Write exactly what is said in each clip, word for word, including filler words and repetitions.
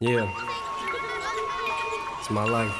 Yeah, it's my life.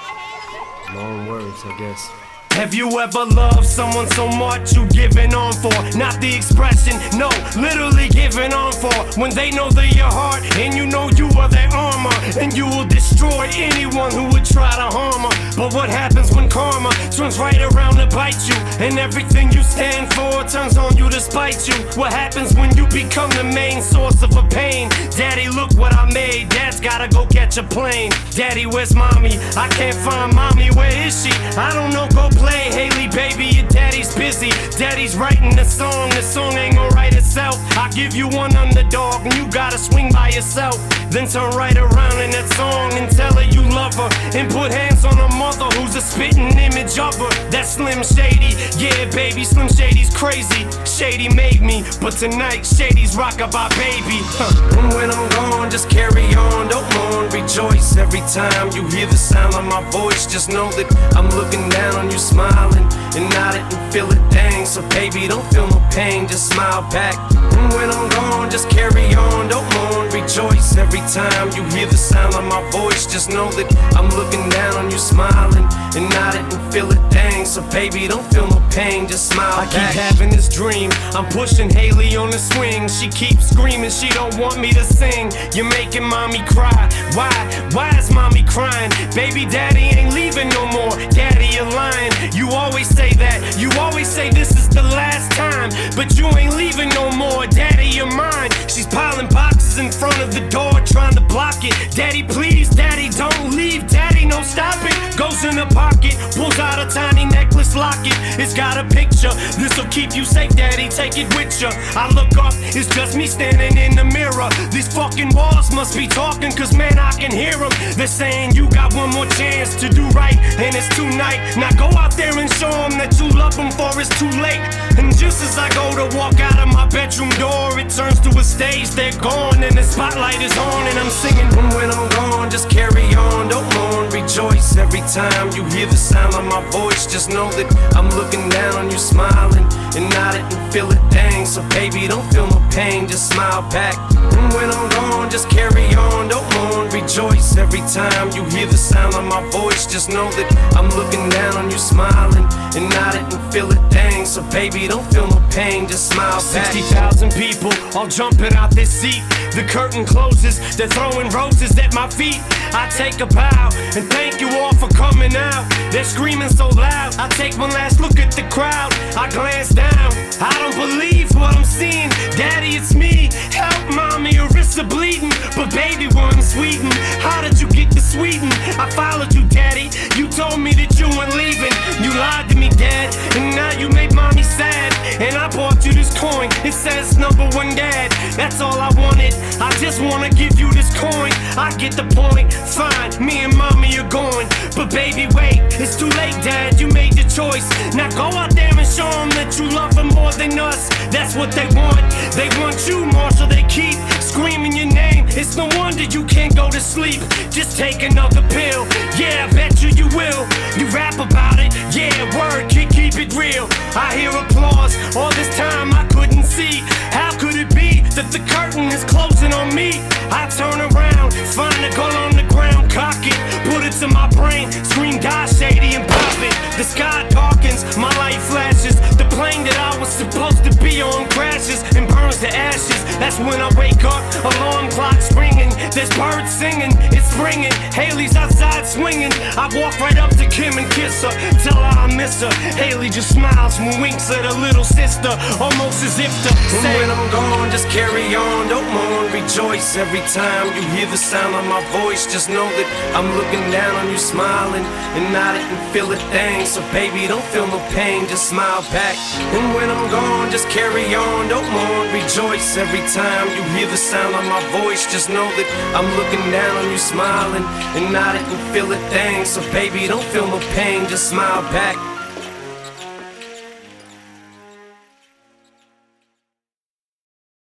My own words, I guess. Have you ever loved someone so much you giving on for? Not the expression, no, literally giving on for. When they know they're your heart and you know you are their armor, and you will destroy anyone who would try to harm her. But what happens when karma turns right around to bite you, and everything you stand for turns on you to spite you? What happens when you become the main source of a pain? Daddy, look what I made. Dad's gotta go catch a plane. Daddy, where's mommy? I can't find mommy. Where is she? I don't know, go play. Haley, baby, your daddy's busy. Daddy's writing the song. The song ain't gonna write itself. I give you one underdog and you gotta swing by yourself. Then turn right around in that song and tell her you love her, and put hands on her mother who's a spitting image of her. That's Slim Shady. Yeah, baby, Slim Shady's crazy. Shady made me, but tonight Shady's rockabye baby. Huh. And when I'm gone, just carry on, don't mourn, rejoice. Every time you hear the sound of my voice, just know that I'm looking down on you, smiling and nodding and feel it, dang. So baby, don't feel no pain, just smile back. And when I'm gone, just carry on, don't mourn, rejoice. Every time you hear the sound of my voice, just know that I'm looking down on you, smiling and nodding and feel it, dang. So baby, don't feel no pain, just smile I back. I keep having this dream, I'm pushing Haley on the swing. She keeps screaming, she don't want me to sing. You're making mommy cry. Why? Why is mommy crying? Baby, daddy ain't leaving no more. Daddy, you're lying. You always say that. You always say this is the last time, but you ain't leaving no more. Daddy, you're mine. She's piling boxes in front of the door, trying to block it. Daddy, please. Daddy, don't leave. Daddy, no, stop it. Goes in the pocket, pulls out a tiny necklace locket. It's got a picture. This'll keep you safe, daddy. Take it with you. I look up, it's just me standing in the mirror. These fucking walls must be talking, cause man, I can hear them. They're saying you got one more chance to do right, and it's tonight. Now go out there and show them that you love them, for it's too late. And just as I go to walk out of my bedroom door, it turns to a stage, they're gone, and the spotlight is on, and I'm singing. And when I'm gone, just carry on, don't mourn, rejoice. Every time you hear the sound of my voice, just know that I'm looking down on you, smiling and nodding and feel it, dang. So baby, don't feel no pain, just smile back. And when I'm gone, just carry on, don't mourn, rejoice. Every time you hear the sound of my voice, just know that I'm looking down on you, smiling and nodding and feel it, dang. So baby, don't feel no pain, just smile back. sixty thousand people all jumping out this seat. The curtain closes, they're throwing roses at my feet. I take a bow and thank you all for coming out. They're screaming so loud, I take one last look at the crowd. I glance down, I don't believe what I'm seeing. Daddy, it's me, help mommy, her wrists are bleeding. But baby, we're in Sweden, how did you get to Sweden? I followed you, daddy, you told me that you weren't leaving. You lied to me, dad, and now you made mommy sad. And I bought you this coin, it says number one dad. That's all I wanted, I just wanna give you this coin. I get the point, fine, me and mommy are going. But baby, wait, it's too late, dad, you made your choice. Now go out there and show them that you love them more than us. That's what they want, they want you more, so they keep screaming your name. It's no wonder you can't go to sleep, just take another pill. Yeah, I bet you you will, you rap about it. Yeah, word, keep, keep it real. I hear applause, all this time I couldn't see. How could it be that the curtain is closing on me? I turn around, find a gun on the ground, cock it, put it to my brain, scream die Shady and pop it. The sky darkens, my light flashes. The plane that I was supposed to be on crashes and burns to ashes. That's when I wake up, alarm clock's ringing. There's birds singing, it's springing. Haley's outside swinging. I walk right up to Kim and kiss her, tell her I miss her. Haley just smiles and winks at her little sister, almost as if to say, when I'm gone, just carry on, don't mourn, rejoice. Every time you hear the sound of my voice, just know that I'm looking down on you, smiling and nodding and feel it, dang. So baby, don't feel no pain, just smile back. And when I'm gone, just carry on, don't mourn, rejoice. Every time you hear the sound of my voice, just know that I'm looking down on you, smiling and nodding and feel it, dang. So baby, don't feel no pain, just smile back.